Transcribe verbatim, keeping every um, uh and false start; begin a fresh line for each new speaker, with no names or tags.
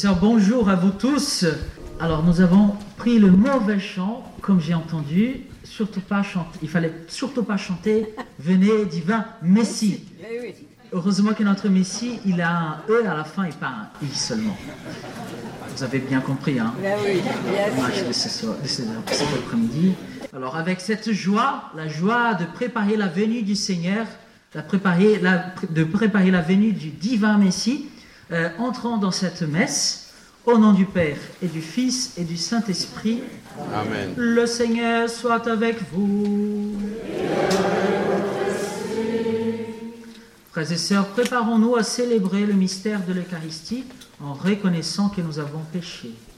sœurs, bonjour à vous tous. Alors nous avons pris le mauvais chant, comme j'ai entendu. Surtout pas chanter. Il fallait surtout pas chanter « Venez, divin Messie ». Heureusement que notre Messie, il a un E à la fin et pas un I seulement. Vous avez bien compris, hein?
Ben oui, bien sûr.
De ce soir, de cet après-midi. Alors avec cette joie, la joie de préparer la venue du Seigneur, la préparer, la, de préparer la venue du divin Messie, euh, entrons dans cette messe, au nom du Père et du Fils et du Saint-Esprit.
Amen.
Le Seigneur soit avec vous. Frères et sœurs, préparons-nous à célébrer le mystère de l'Eucharistie en reconnaissant que nous avons péché.